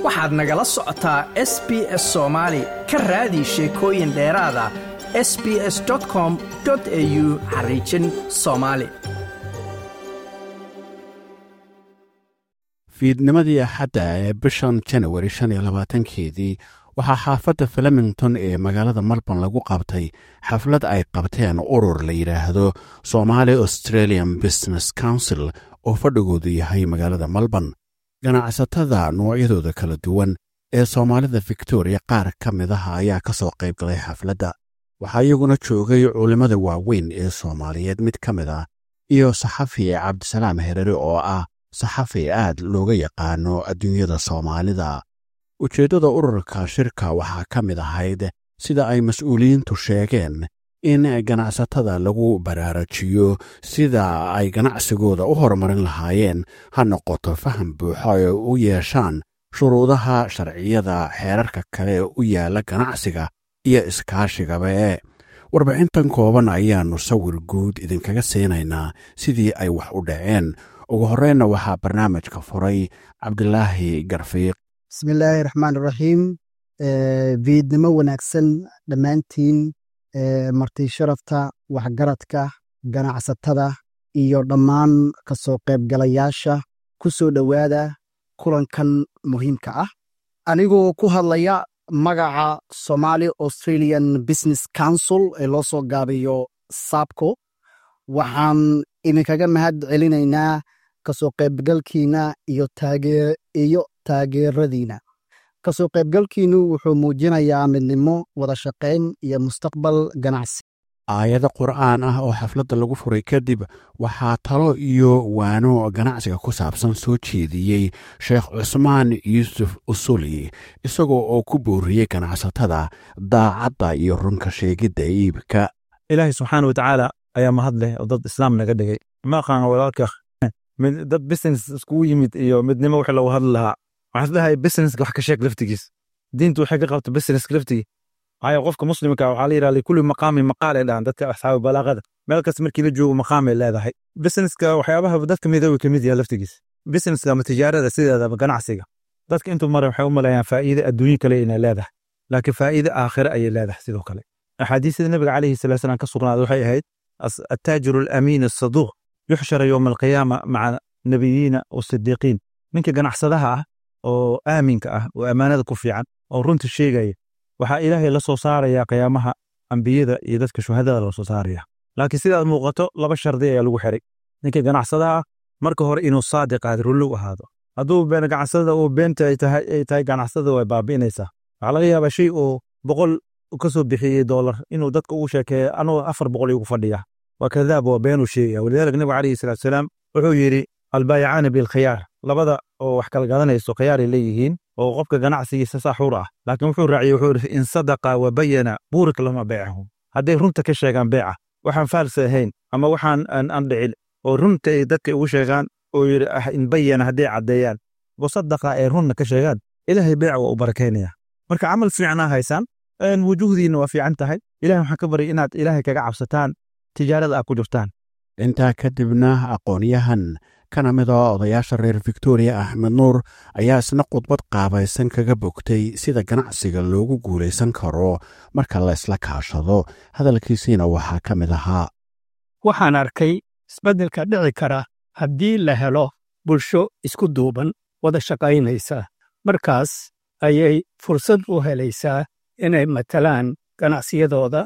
waxaad nagala socotaa SBS Soomaali ka raadi sheekooyin dheeraada sbs.com.au/Somali fiidnimadii axadda ee bishan January 25-keedii waxaa xaafadda Flemington ee magaalada Melbourne lagu qabtay xaflad ay qabteen urur la yiraahdo Somali Australian Business Council oo fadhigoodu yahay magaalada Melbourne. ganacsatada noocyadooda kala duwan ee Soomaalida Victoria qaar ka mid ah ayaa ka soo qayb galay xafladda. waxaa iyaguna joogay culimada waaweyn ee Soomaaliyeed mid ka mid ah iyo saxafi Cabdisalaam Herere oo ah saxafi aad looga yaqaano adduunyada Soomaalida. ujeeddada ururka shirka waxaa ka mid ahayd sida ay mas'uuliyiintu sheegeen in ganacsatada lagu baraarujiyo sida ay ganacsigooda u horumarin lahaayeen ha noqoto faham buuxa oo u yeeshaan shuruudaha sharciyada xeerarka kale u yaala ganacsiga iyo iskaashigaba. warbixintan kooban ayaannu sawir guud idinkaga siinaynaa sidii ay wax u dhaceen. ugu horreynna waxaa barnaamijka furay Cabdilaahi Garfiiq. bismillaahi raxmaan raxiim. fiidnimo wanaagsan dhammaantiin marti sharafta waxgaradka ganacsatada iyo dhammaan ka soo qaybgalayaasha ku soo dhowaada kulankan muhiimka ah. anigoo ku hadlaya magaca Somali Australian Business Council ee loo soo gaabiyo SABCO, waxaan idinkaga mahad celinaynaa ka soo qaybgalkiina iyo taageeradiina. ka soo qaybgalkiinu wuxuu muujinayaa midnimo, wada shaqayn iyo mustaqbal ganacsi. aayado qur'aan ah oo xafladda lagu furay kadib waxaa talo iyo waano ganacsiga ku saabsan soo jeediyey Sheekh Cusmaan Yuusuf Usuli, isagoo oo ku booriyey ganacsatada daacadda iyo runka sheegidda iibka. ilaahay subxaana watacaala ayaa mahad leh oo dad islaam naga dhigay. ma aqaan walaalka dad business iskugu yimid iyo midnimo wixii lagu hadli lahaa. waxaan isleeyahay businesska wax ka sheeg laftigiis. diintu waxay ka qabto businesska laftigii. waayo qofka muslimka waxaa la yidhahdaa kulli maqaami maqaal ay dhahan dadka asxaabu balaaqada. meel kasta markii la joogo maqaam ay leedahay. businesska waxyaabaha dadka midoobi ka mid yahay laftigiis. businesska ama tijaarada sideedaba ganacsiga. dadka intuu maray waxay u maleeyaan faa'iido adduunyo kale inay leedahay. laakiin faa'iido aakhire ayay leedahay sidoo kale. axaadiisda nabiga calayhi salaatu wasalaam ka sugnaaday waxay ahayd attaajiru al-amiin as-saduuq yuxshara yowma alqiyaama maca nabiyiina wasidiiqiin. ninka ganacsadaha ah oo aaminka ah oo ammaanada ku fiican oo runta sheegaya waxaa ilaahay la soo saarayaa qiyaamaha ambiyada iyo dadka shuhadada la soo saaraya. laakiin sidaad muuqato laba shardi ayaa lagu xiray. ninka ganacsadaha marka hore inuu saadiq ahaado, runlow ahaado. hadduu been ganacsada uu beenta ay tahay ganacsada way baabi'inaysaa. waxaa laga yaabaa shay oo 100 ka soo bixiyey $1 inuu dadka ugu sheekeeyo anoo 400 igu fadhiya. waa kadaab, waa beenuu sheegaya. walidaalika nabiga calayhi salaatu wasalaam wuxuu yidhi albaayacaana bilkhiyaar. labada oo wax kala gadanayso khiyaaray leeyihiin oo qofka ganacsigiisa saaxuur ah. laakiin wuxuu raaciyey wuxuu yidhi in sadaqa wa bayana buurik lama beecahum. hadday runta ka sheegaan beeca waxaan faalsi ahayn ama waxaan aan dhicin oo runta ay dadka ugu sheegaan oo yidhi in bayana hadday caddeeyaan wasadaqa ay runna ka sheegaan ilaahay beeca waa u barakaynaya. marka camal fiicnaa haysaan, wujuhdiina waa fiican tahay. ilahay waxaan ka baryay inaad ilaahay kaga cabsataan tijaarada aad ku jirtaan. intaa kadibna aqoonyahan kana mid oo odayaasha reer Victoria Axmed Nuur ayaa isna khudbad qaabaysan kaga bogtay sida ganacsiga loogu guulaysan karo marka la isla kaashado. hadalkiisiina waxaa ka mid ahaa: waxaan arkay isbeddelka dhici kara haddii la helo bulsho isku duuban wada shaqaynaysa. markaas ayay fursad u helaysaa inay matalaan ganacsiyadooda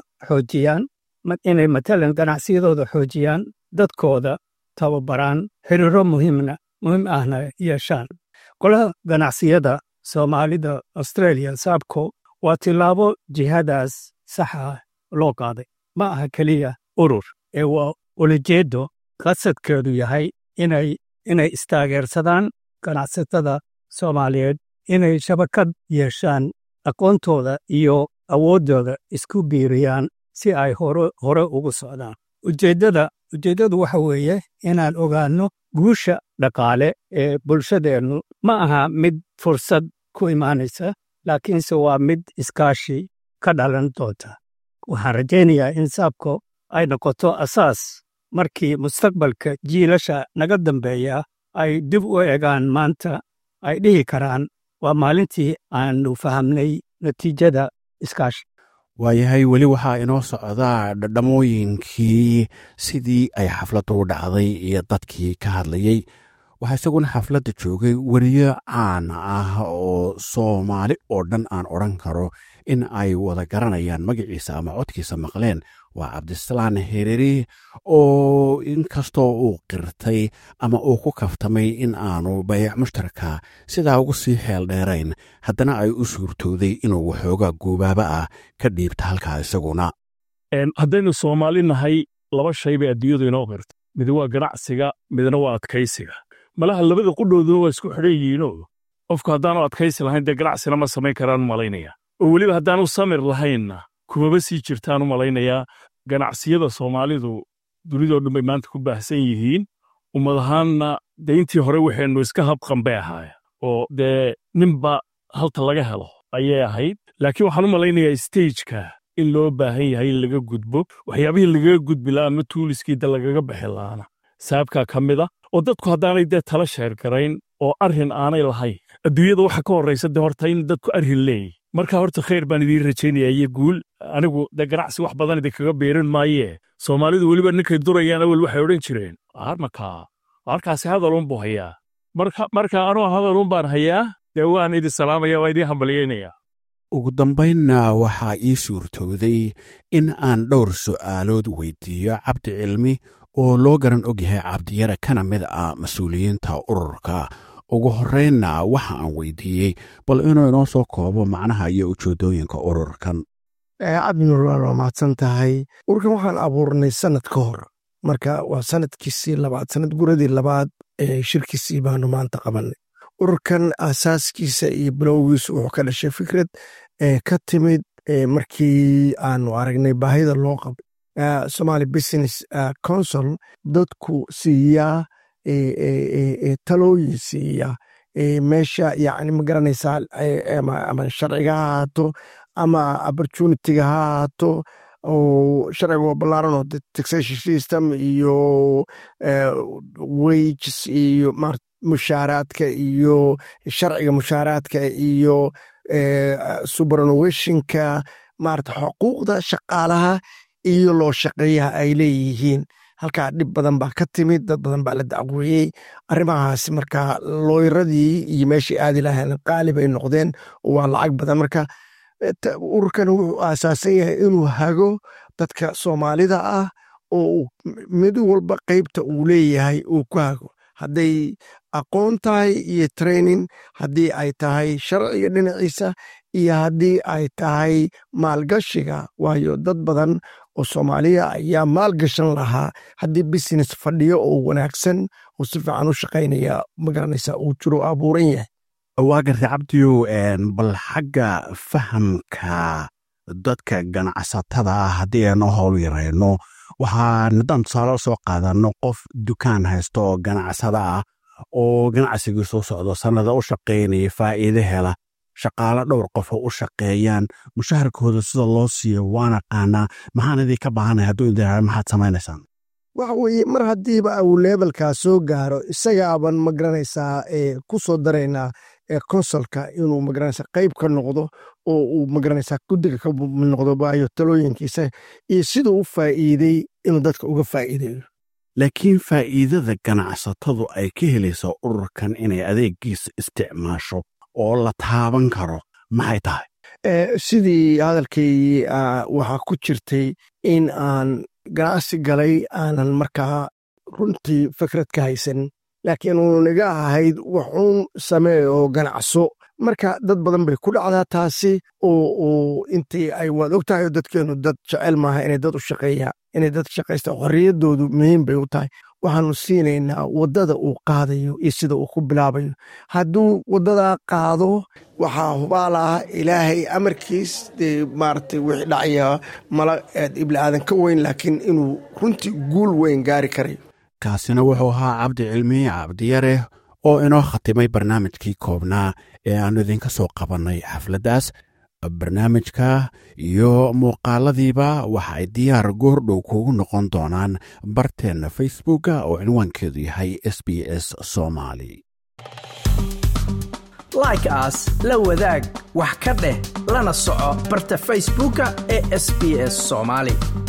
xoojiyaan dadkooda tababaraan, xiriiro muhiim ahna yeeshaan. golaha ganacsiyada Soomaalida Australia SABCO waa tilaabo jihadaas saxa loo qaaday. ma aha keliya urur ee waa ulajeedo qasadkeedu yahay inay istaageersadaan ganacsatada Soomaaliyeed, inay shabakad yeeshaan, aqoontooda iyo awooddooda isku biiriyaan si ay hore ugu socdaan. ujeeddadu waxa weeye inaan ogaanno guusha dhaqaale ee bulshadeennu ma aha mid fursad ku imaanaysa, laakiinse waa mid iskaashi ka dhalan doonta. waxaan rajaynayaa in SABCO ay noqoto asaas markii mustaqbalka jiilasha naga dambeeya ay dib u eegaan maanta ay dhihi karaan waa maalintii aanu fahamnay natiijada iskaashi. waayahay weli waxaa inoo socdaa dhadhamooyinkii sidii ay xafladdu u dhacday iyo dadkii ka hadlayey. waxaa isaguna xafladda joogay weriyo caan ah oo soomaali oo dhan aan odhan karo in ay wada garanayaan magaciisa ama codkiisa maqleen. waa cabdisalaan hereri oo inkastoo uu qirtay ama uu ku kaftamay in aanu bayac mushtarka sidaa ugu sii xeel dheerayn, haddana ay u suurtooday inuu waxoogaa guubaaba ah ka dhiibta halkaa isaguna. haddaynu soomaali nahay 2 shay bay adduunyadu inoo qirta, mid waa ganacsiga, midna waa adkaysiga. malaha labada qudhoodu waa isku xidhan yihiinoo qofku haddaanu adkaysi lahayn dee ganacsina ma samayn karaan malaynaya, oo weliba haddaanu samir lahaynna kumaba sii jirtaan u malaynayaa. ganacsiyada Soomaalidu dunidoo dhan bay maanta ku baahsan yihiin. ummad ahaanna dee intii hore waxaynu iska habqan bay ahaaya oo dee ninba halta laga helo ayay ahayd. laakiin waxaan u malaynayaa stageka in loo baahan yahay in laga gudbo waxyaabihii lagaga gudbi lahaa ama tuuliskiida lagaga bixi lahaana saabkaa ka mid ah, oo dadku haddaanay dee tala sheergarayn oo arrin aanay lahayn. adduunyada waxa ka horraysa dee horta in dadku arrin leeyahy. marka horta khayr baan idiin rajaynayaa iyo guul. anigu dee ganacsi wax badan idinkaga beerin maayee, Soomaalidu weliba ninkay durayaan awal waxay odhan jireen markaa halkaasi hadalun buu hayaa. marka anuu hadalun baan hayaa, dee waan idin salaamaya, waa idiin hambalyaynayaa. ugu dambaynna waxaa ii suurtooday in aan dhowr su'aalood weydiiyo cabdi cilmi oo loo garan og yahay cabdiyare kana mid ah mas-uuliyiinta ururka. ugu horreynna waxa aan weydiiyey bal inuu inoo soo koobo macnaha iyo ujeedooyinka ururkan. cabdinuur waa mahadsan tahay. ururkan waxaan abuurnay sanad ka hor, marka waa sanadkiisii labaad, sanad guradii labaad ee shirkiisii baanu maanta qabanay. ururkan asaaskiisa iyo bilowgiisu wuxuu ka dhashay fikrad ka timid markii aanu aragnay baahida loo qabo Somali Business Council dadku siiyaa talooyin siiya meesha, yacni ma garanaysaa ama sharciga ha ahaato ama opportunity-ga ha ahaato, oo sharciga waa ballaaran oo taxation system iyo wages iyo mushaaraadka iyo sharciga mushaaraadka iyo superannuationka, maarata xuquuqda shaqaalaha iyo loo shaqeeyaha ay leeyihiin. halkaa dhib badan baa ka timid, dad badan baa la dacweeyey arrimahaas. marka looyradii iyo meeshii aadi lahayn qaali bay noqdeen, waa lacag badan. marka ururkan wuxuu aasaasan yahay inuu hago dadka Soomaalida ah oo mid walba qaybta uu leeyahay uu ku hago, hadday aqoon tahay iyo training, haddii ay tahay sharciga dhinaciisa iyo haddii ay tahay maalgashiga. waayo dad badan oo Soomaaliya ayaa maalgashan lahaa haddii business fadhiyo oo wanaagsan oo si fiican u shaqaynaya, magaranaysa uu jiro abuuran yahay. waa gartay cabdiyo, bal xagga fahamka dadka ganacsatada ah haddii aanu howl yarayno, waxaan haddaan tusaale soo qaadano qof dukaan haysto oo ganacsada ah oo ganacsigii soo socdo sannada u shaqaynaya, faa'iide hela, shaqaalo dhowr qof oo u shaqeeyaan, mushaharkooda sida loo siiyo waan aqaanaa, maxaan idinka baahanay hadduu idin maxaad samaynaysaan? waxa weeye mar haddiiba uu leebelkaa soo gaaro, isagaaban magaranaysaa ku soo daraynaa konsolka inuu magaranaysaa qayb ka noqdo oo uu magaranaysaa guddiga ka noqdo baayo talooyinkiisa iyo siduu u faa'iiday inuu dadka uga faa'iidayo. laakiin faa'iidada ganacsatadu ay ka helayso ururkan inay adeegiisa isticmaasho oo la taaban karo maxay tahay? sidii hadalkaygii waxaa ku jirtay in aan ganacsi galay aanan markaa runtii fikrad ka haysan, laakiin uu naga ahayd waxuun samee oo ganacso. marka dad badan bay ku dhacdaa taasi oo intii ay waad og tahay dadkeenu dad jecel maaha inay dad u shaqeeyaan, inay dad shaqaysta xorriyaddoodu muhiim bay u tahay. waxaanu siinaynaa waddada uu qaadayo iyo sida uu ku bilaabayo. hadduu waddadaa qaado waxaa hubaalaha ilaahay amarkiis dee maaragtay wixii dhacaya mala ibli aadan ka weyn, laakiin inuu runtii guul weyn gaari karayo. kaasina wuxuu ahaa cabdi cilmi cabdiyare oo inoo khatimay barnaamijkii koobnaa ee aannu idinka soo qabannay xafladdaas. barnaamijka iyo muuqaaladiiba waxa ay diyaar goordhow kuugu noqon doonaan barteenna facebooka oo cinwaankeedu yahay SBS Somali. like as la wadaag wax ka dheh lana soco barta Facebooka ee SBS Somali